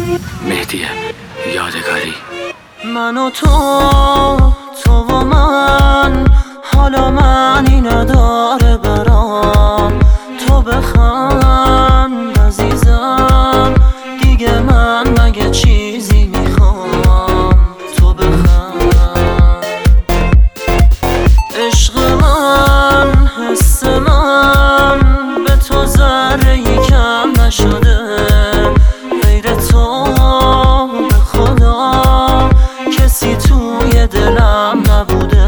مهدی یادگاری. من و تو و من، حالا معنی نداره برام. تو بخند عزیزم، دیگه من مگه چیزی میخوام. تو بخند. عشق من، حس من به تو ذره‌ای کم نشده. غیر تو به خدا کسی توی دلم نبوده.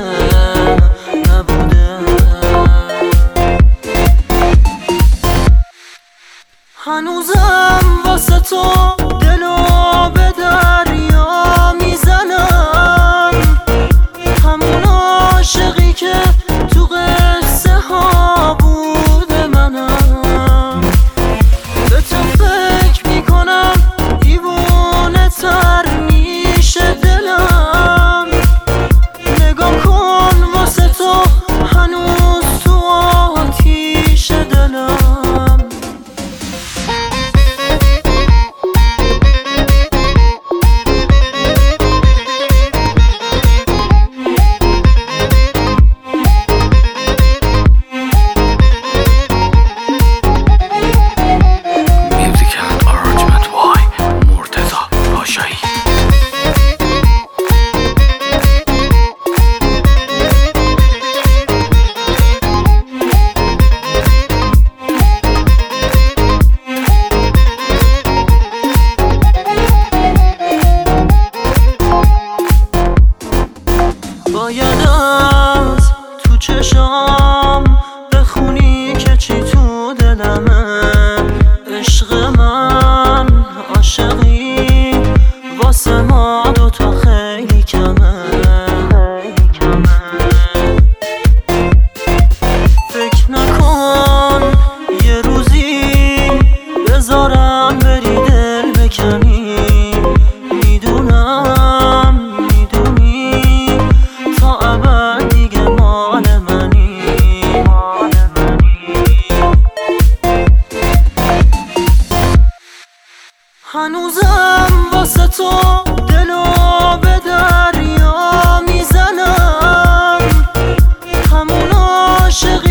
هنوزم واسه تو دلو به دریا میزنم. همون عاشقی که تو قصه ها بوده منم. به تو فکر میکنم دیوونه تر میشه دلم. نگاه کن واسه تو هنوز تو آتیش دلم. باید از تو چشام بخونی که چی تو دلمه. عشق من، عاشقی واسه ما دوتا خیلی کمه. فکر نکن یه روزی بذارم بری دل بکنی. هنوزم واسه تو دلو به دریا میزنم. همون عاشقی